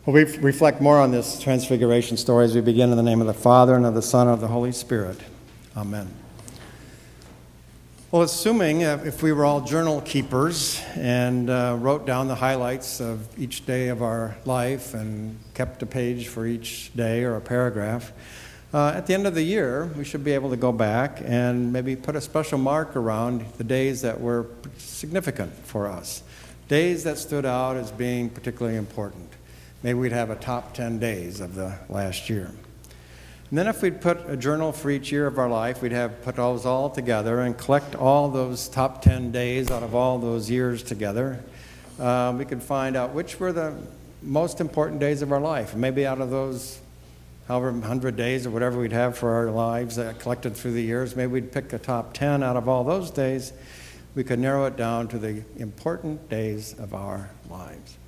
Well, we reflect more on this transfiguration story as we begin in the name of the Father, and of the Son, and of the Holy Spirit. Amen. Well, assuming if we were all journal keepers and wrote down the highlights of each day of our life and kept a page for each day or a paragraph, at the end of the year, we should be able to go back and maybe put a special mark around the days that were significant for us, days that stood out as being particularly important. Maybe we'd have a top 10 days of the last year. And then if we'd put a journal for each year of our life, we'd have put those all together and collect all those top 10 days out of all those years together. We could find out which were the most important days of our life. And maybe out of those however 100 days or whatever we'd have for our lives collected through the years, maybe we'd pick a top 10 out of all those days. We could narrow it down to the important days of our lives.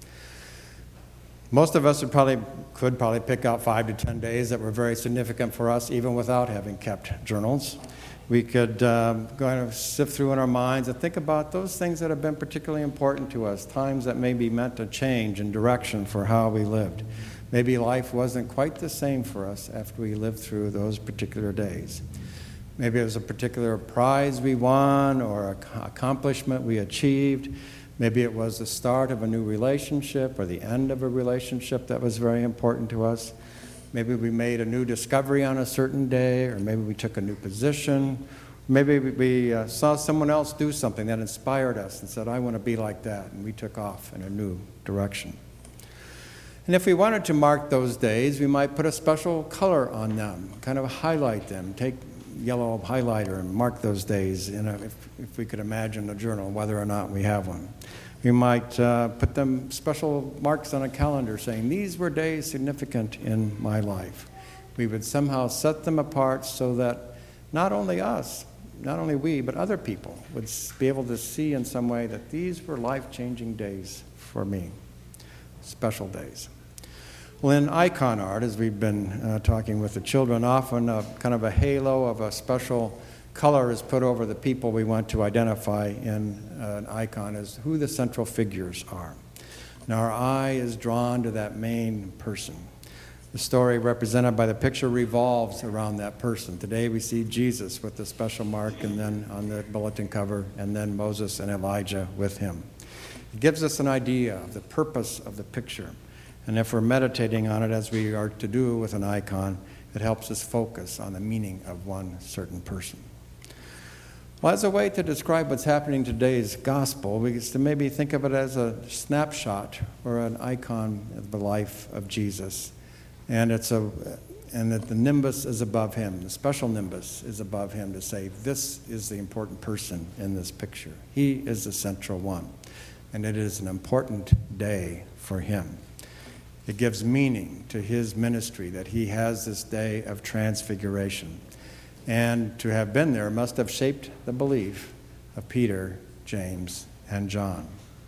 Most of us could probably pick out 5 to 10 days that were very significant for us, even without having kept journals. We could kind of sift through in our minds and think about those things that have been particularly important to us, times that maybe meant a change in direction for how we lived. Maybe life wasn't quite the same for us after we lived through those particular days. Maybe it was a particular prize we won or an accomplishment we achieved. Maybe it was the start of a new relationship or the end of a relationship that was very important to us. Maybe we made a new discovery on a certain day, or maybe we took a new position. Maybe we saw someone else do something that inspired us and said, I want to be like that, and we took off in a new direction. And if we wanted to mark those days, we might put a special color on them, kind of highlight them, take yellow highlighter and mark those days if we could imagine a journal, whether or not we have one. We might put them special marks on a calendar saying, these were days significant in my life. We would somehow set them apart so that not only us, not only we, but other people would be able to see in some way that these were life-changing days for me, special days. Well, in icon art, as we've been talking with the children, often kind of a halo of a special color is put over the people we want to identify in an icon as who the central figures are. Now, our eye is drawn to that main person. The story represented by the picture revolves around that person. Today we see Jesus with the special mark, and then on the bulletin cover, and then Moses and Elijah with him. It gives us an idea of the purpose of the picture. And if we're meditating on it, as we are to do with an icon, it helps us focus on the meaning of one certain person. Well, as a way to describe what's happening in today's gospel, we can maybe think of it as a snapshot or an icon of the life of Jesus. And that the nimbus is above him, the special nimbus is above him to say, this is the important person in this picture. He is the central one. And it is an important day for him. It gives meaning to his ministry that he has this day of transfiguration. And to have been there must have shaped the belief of Peter, James, and John.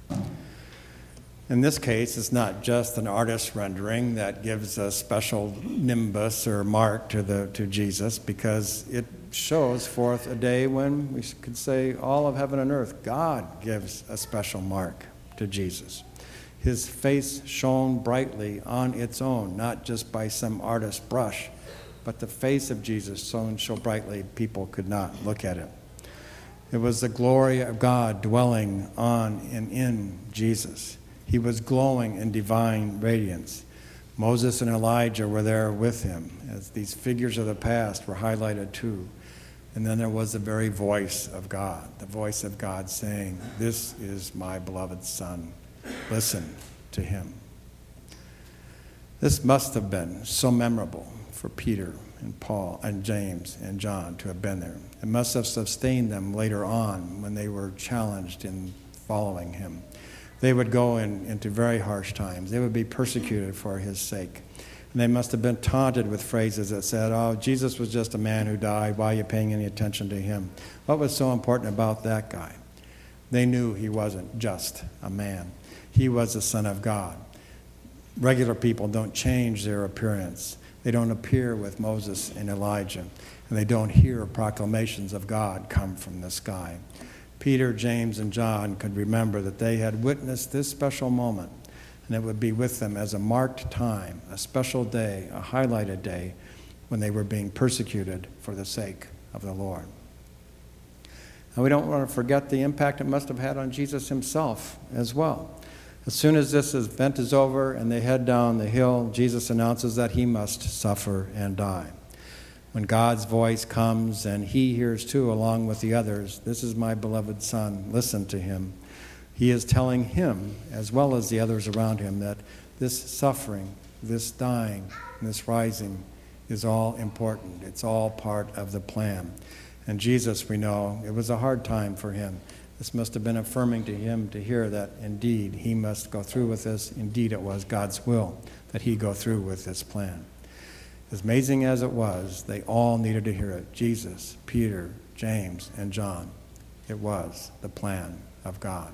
In this case, it's not just an artist's rendering that gives a special nimbus or mark to Jesus, because it shows forth a day when we could say all of heaven and earth, God gives a special mark to Jesus. His face shone brightly on its own, not just by some artist's brush, but the face of Jesus shone so brightly people could not look at it. It was the glory of God dwelling on and in Jesus. He was glowing in divine radiance. Moses and Elijah were there with him, as these figures of the past were highlighted too. And then there was the very voice of God, the voice of God saying, this is my beloved Son. Listen to him. This must have been so memorable for Peter and Paul and James and John to have been there. It must have sustained them later on when they were challenged in following him. They would go into very harsh times. They would be persecuted for his sake. And they must have been taunted with phrases that said, oh, Jesus was just a man who died. Why are you paying any attention to him? What was so important about that guy? They knew he wasn't just a man. He was the Son of God. Regular people don't change their appearance. They don't appear with Moses and Elijah, and they don't hear proclamations of God come from the sky. Peter, James, and John could remember that they had witnessed this special moment, and it would be with them as a marked time, a special day, a highlighted day, when they were being persecuted for the sake of the Lord. And we don't want to forget the impact it must have had on Jesus himself as well. As soon as this event is over and they head down the hill, Jesus announces that he must suffer and die. When God's voice comes and he hears too, along with the others, "This is my beloved Son, listen to him," he is telling him, as well as the others around him, that this suffering, this dying, this rising is all important. It's all part of the plan. And Jesus, we know, it was a hard time for him. This must have been affirming to him to hear that indeed he must go through with this. Indeed, it was God's will that he go through with this plan. As amazing as it was, they all needed to hear it. Jesus, Peter, James, and John. It was the plan of God.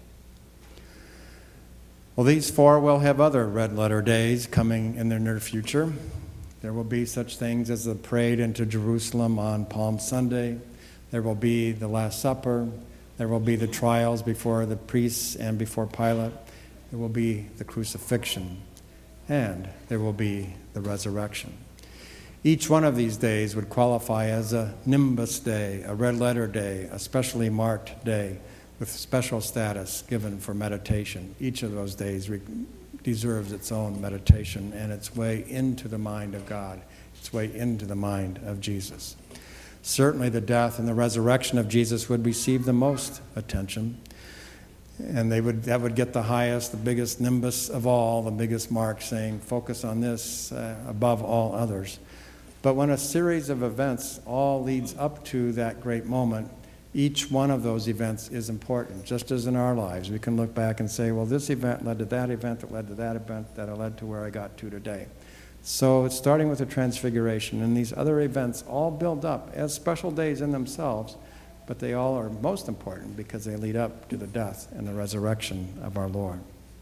Well, these four will have other red letter days coming in the near future. There will be such things as the parade into Jerusalem on Palm Sunday. There will be the Last Supper. There will be the trials before the priests and before Pilate. There will be the crucifixion. And there will be the resurrection. Each one of these days would qualify as a nimbus day, a red letter day, a specially marked day with special status given for meditation. Each of those days deserves its own meditation and its way into the mind of God, its way into the mind of Jesus. Certainly the death and the resurrection of Jesus would receive the most attention, and that would get the highest, the biggest nimbus of all, the biggest mark, saying focus on this above all others. But when a series of events all leads up to that great moment, each one of those events is important. Just as in our lives, we can look back and say, well, this event led to that event, that led to that event, that led to where I got to today. So it's starting with the Transfiguration, and these other events all build up as special days in themselves, but they all are most important because they lead up to the death and the resurrection of our Lord.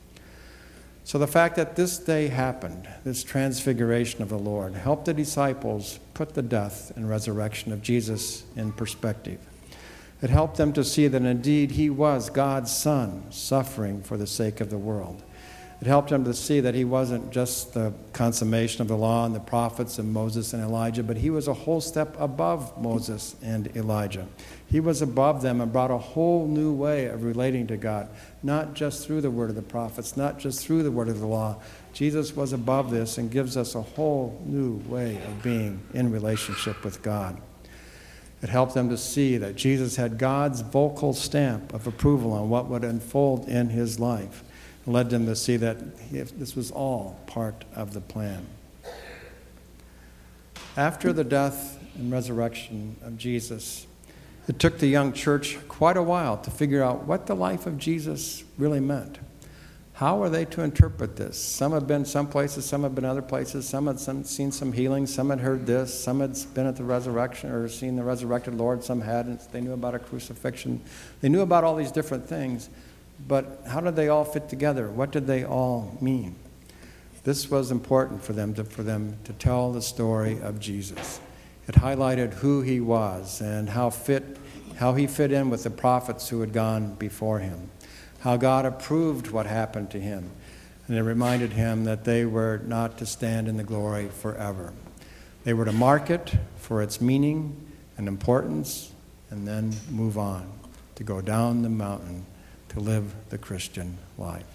So the fact that this day happened, this transfiguration of the Lord, helped the disciples put the death and resurrection of Jesus in perspective. It helped them to see that indeed he was God's Son, suffering for the sake of the world. It helped them to see that he wasn't just the consummation of the law and the prophets and Moses and Elijah, but he was a whole step above Moses and Elijah. He was above them and brought a whole new way of relating to God, not just through the word of the prophets, not just through the word of the law. Jesus was above this and gives us a whole new way of being in relationship with God. It helped them to see that Jesus had God's vocal stamp of approval on what would unfold in his life. It led them to see that this was all part of the plan. After the death and resurrection of Jesus, it took the young church quite a while to figure out what the life of Jesus really meant. How are they to interpret this? Some have been some places, some have been other places, some had seen some healing, some had heard this, some had been at the resurrection or seen the resurrected Lord, some hadn't. They knew about a crucifixion. They knew about all these different things, but how did they all fit together? What did they all mean? This was important for them to tell the story of Jesus. It highlighted who he was and how he fit in with the prophets who had gone before him, how God approved what happened to him, and it reminded him that they were not to stand in the glory forever. They were to mark it for its meaning and importance and then move on, to go down the mountain to live the Christian life.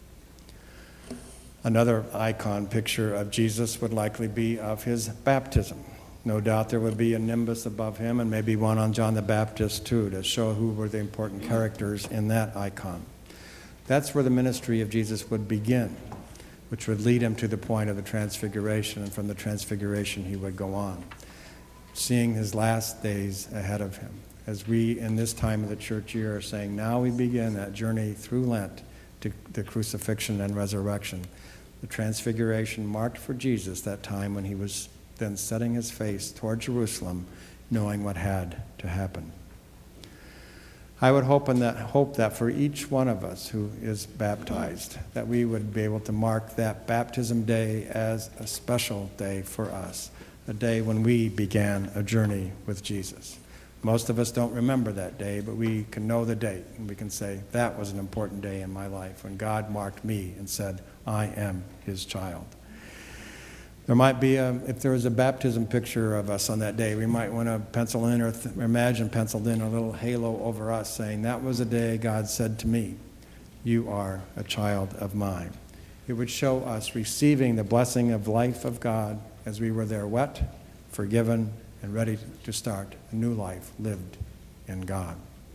Another icon picture of Jesus would likely be of his baptism. No doubt there would be a nimbus above him and maybe one on John the Baptist too, to show who were the important characters in that icon. That's where the ministry of Jesus would begin, which would lead him to the point of the Transfiguration, and from the Transfiguration he would go on, seeing his last days ahead of him. As we, in this time of the church year, are saying, now we begin that journey through Lent to the crucifixion and resurrection. The Transfiguration marked for Jesus that time when he was then setting his face toward Jerusalem, knowing what had to happen. I would hope that for each one of us who is baptized, that we would be able to mark that baptism day as a special day for us, a day when we began a journey with Jesus. Most of us don't remember that day, but we can know the date, and we can say, that was an important day in my life when God marked me and said, I am his child. There might be, if there was a baptism picture of us on that day, we might want to pencil in or imagine penciled in a little halo over us saying, that was a day God said to me, you are a child of mine. It would show us receiving the blessing of life of God as we were there wet, forgiven, and ready to start a new life lived in God.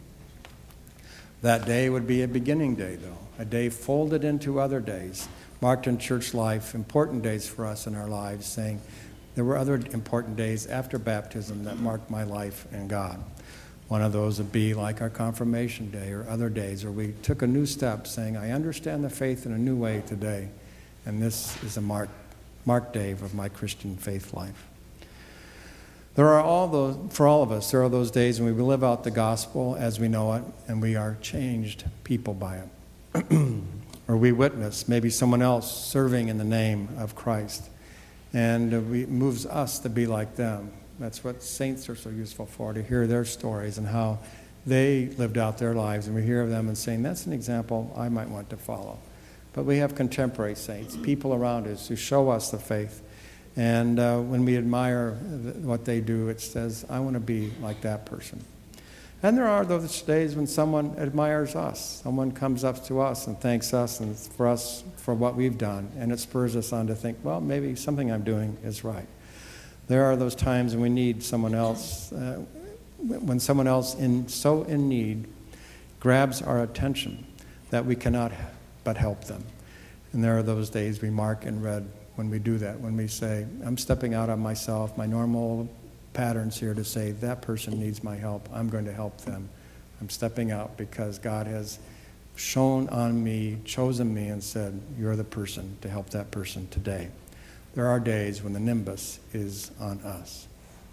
That day would be a beginning day, though, a day folded into other days, marked in church life, important days for us in our lives, saying there were other important days after baptism that marked my life in God. One of those would be like our confirmation day or other days where we took a new step saying, I understand the faith in a new way today, and this is a marked day of my Christian faith life. There are for all of us, there are those days when we live out the gospel as we know it, and we are changed people by it. Or we witness maybe someone else serving in the name of Christ, and it moves us to be like them. That's what saints are so useful for, to hear their stories and how they lived out their lives, and we hear of them and saying, that's an example I might want to follow. But we have contemporary saints, people around us who show us the faith. And when we admire what they do, it says, I want to be like that person. And there are those days when someone admires us. Someone comes up to us and thanks us and for us for what we've done. And it spurs us on to think, well, maybe something I'm doing is right. There are those times when we need someone else, when someone else so in need grabs our attention that we cannot but help them. And there are those days we mark in red when we do that, when we say, I'm stepping out on myself, my normal patterns here to say, that person needs my help, I'm going to help them. I'm stepping out because God has shone on me, chosen me, and said, you're the person to help that person today. There are days when the nimbus is on us.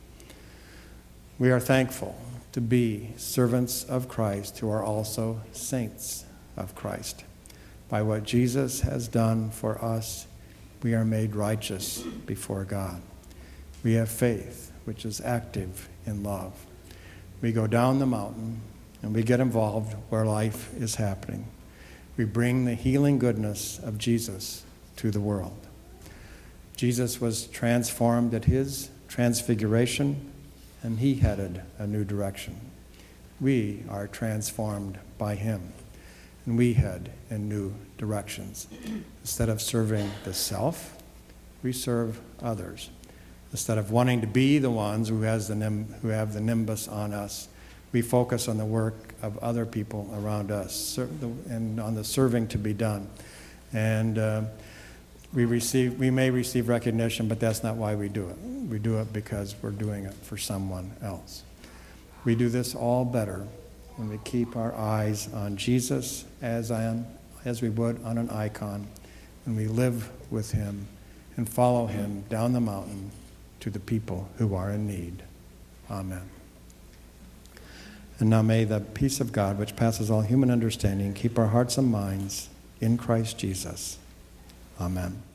We are thankful to be servants of Christ who are also saints of Christ. By what Jesus has done for us, we are made righteous before God. We have faith, which is active in love. We go down the mountain and we get involved where life is happening. We bring the healing goodness of Jesus to the world. Jesus was transformed at his transfiguration, and he headed a new direction. We are transformed by him, and we head in new directions. Instead of serving the self, we serve others. Instead of wanting to be the ones who have the nimbus on us, we focus on the work of other people around us and on the serving to be done. And we may receive recognition, but that's not why we do it. We do it because we're doing it for someone else. We do this all better when we keep our eyes on Jesus as we would on an icon, and we live with him and follow him down the mountain to the people who are in need. Amen. And now may the peace of God, which passes all human understanding, keep our hearts and minds in Christ Jesus. Amen.